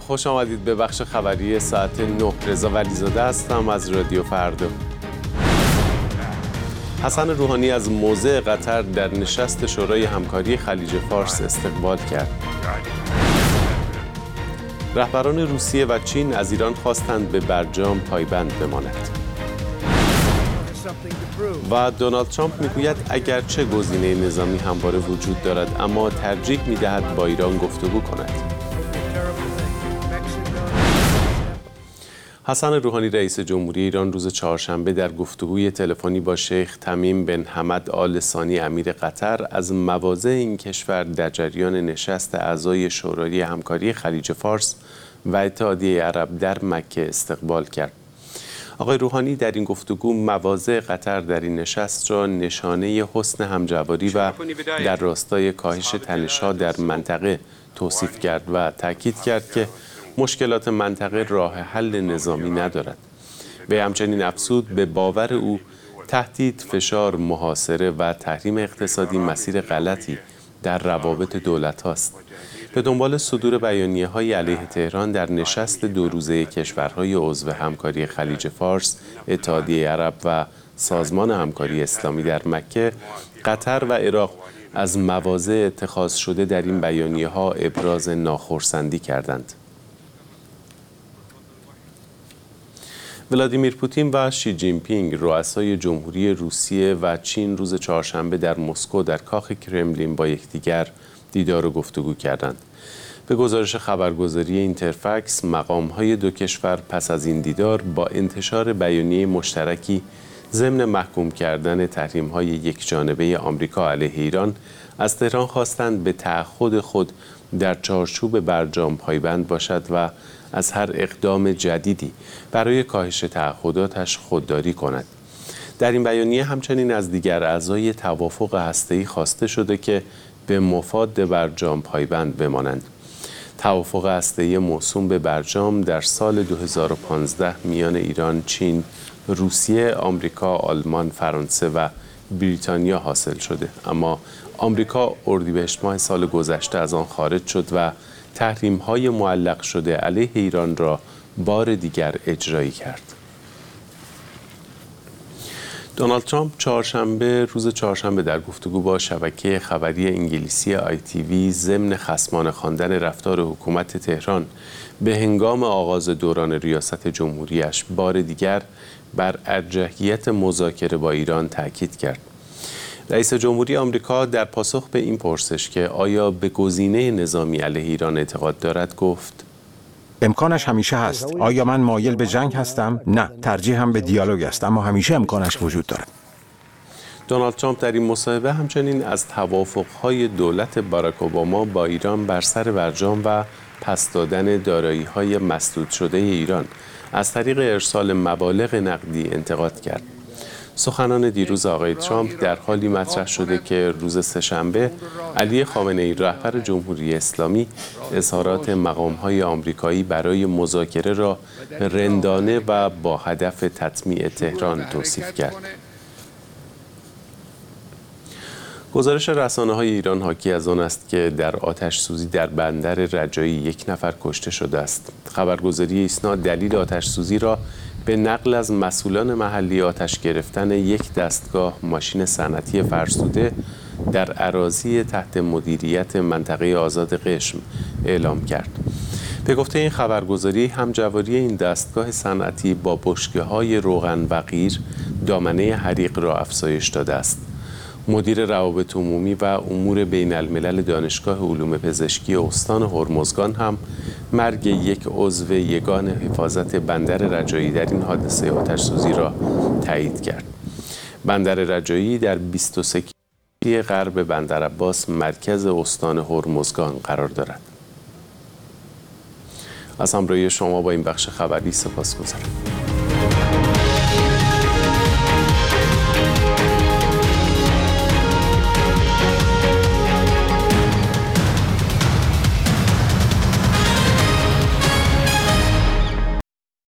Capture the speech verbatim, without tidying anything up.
خوش آمدید به بخش خبری ساعت نه. رضا ولیزاده هستم از رادیو فردا. حسن روحانی از موضع قطر در نشست شورای همکاری خلیج فارس استقبال کرد. رهبران روسیه و چین از ایران خواستند به برجام پایبند بماند. و دونالد ترامپ میگوید اگرچه گزینه نظامی همواره وجود دارد اما ترجیح میدهد با ایران گفتگو کند. حسن روحانی رئیس جمهوری ایران روز چهارشنبه در گفتگوی تلفنی با شیخ تمیم بن حمد آل ثانی امیر قطر از مواضع این کشور در جریان نشست اعضای شورای همکاری خلیج فارس و اتحادیه عرب در مکه استقبال کرد. آقای روحانی در این گفتگو مواضع قطر در این نشست را نشانه حسن همجواری و در راستای کاهش تنش‌ها در منطقه توصیف کرد و تاکید کرد که مشکلات منطقه راه حل نظامی ندارد. وی همچنین افزود به باور او تهدید، فشار، محاصره و تحریم اقتصادی مسیر غلطی در روابط دولت هاست. به دنبال صدور بیانیه‌های علیه تهران در نشست دو روزه کشورهای عضو همکاری خلیج فارس، اتحادیه عرب و سازمان همکاری اسلامی در مکه، قطر و عراق از مواضع اتخاذ شده در این بیانیه‌ها ابراز ناخرسندی کردند. ولادیمیر پوتین و شی جین پینگ رؤسای جمهوری روسیه و چین روز چهارشنبه در مسکو در کاخ کرملین با یکدیگر دیدار و گفتگو کردند. به گزارش خبرگزاری اینترفکس، مقام‌های دو کشور پس از این دیدار با انتشار بیانیه مشترکی ضمن محکوم کردن تحریم‌های یکجانبه آمریکا علیه ایران از تهران خواستند به تعهد خود در چارچوب برجام پایبند باشد و از هر اقدام جدیدی برای کاهش تعهداتش خودداری کند. در این بیانیه همچنین از دیگر اعضای توافق هسته‌ای خواسته شده که به مفاد برجام پایبند بمانند. توافق هسته‌ای موسوم به برجام در سال دو هزار و پانزده میان ایران، چین، روسیه، آمریکا، آلمان، فرانسه و بریتانیا حاصل شده، اما آمریکا اردیبهشت ماه سال گذشته از آن خارج شد و تحریم‌های معلق شده علیه ایران را بار دیگر اجرایی کرد. دونالد ترامپ چهارشنبه روز چهارشنبه در گفتگو با شبکه خبری انگلیسی آی تی وی ضمن خصمانه خواندن رفتار حکومت تهران به هنگام آغاز دوران ریاست جمهوریش بار دیگر بر ارجحیت مذاکره با ایران تاکید کرد. رئیس جمهوری آمریکا در پاسخ به این پرسش که آیا به گزینه نظامی علیه ایران اعتقاد دارد گفت: امکانش همیشه هست. آیا من مایل به جنگ هستم؟ نه، ترجیحم به دیالوگ است، اما همیشه امکانش وجود دارد. دونالد ترامپ در این مصاحبه همچنین از توافق‌های دولت باراک اوباما با ایران بر سر برجام و پس دادن دارایی‌های مسدود شده ایران از طریق ارسال مبالغ نقدی انتقاد کرد. سخنان دیروز آقای ترامپ در حالی مطرح شده که روز سه‌شنبه علی خامنه‌ای رهبر جمهوری اسلامی اظهارات مقام‌های آمریکایی برای مذاکره را رندانه و با هدف تطمیع تهران توصیف کرد. گزارش رسانه‌های ایران حاکی از آن است که در آتش سوزی در بندر رجایی یک نفر کشته شده است. خبرگزاری ایسنا دلیل آتش سوزی را به نقل از مسئولان محلی آتش گرفتن یک دستگاه ماشین صنعتی فرسوده در اراضی تحت مدیریت منطقه آزاد قشم اعلام کرد. به گفته این خبرگزاری، همجواری این دستگاه صنعتی با بشکه‌های روغن و قیر دامنه حریق را افزایش داده است. مدیر روابط عمومی و امور بین الملل دانشگاه علوم پزشکی استان هرمزگان هم مرگ یک عضو یگان حفاظت بندر رجایی در این حادثه آتش‌سوزی را تایید کرد. بندر رجایی در بیست و سه کیلومتری غرب بندرعباس مرکز استان هرمزگان قرار دارد. از همراهی شما با این بخش خبری سپاسگزارم.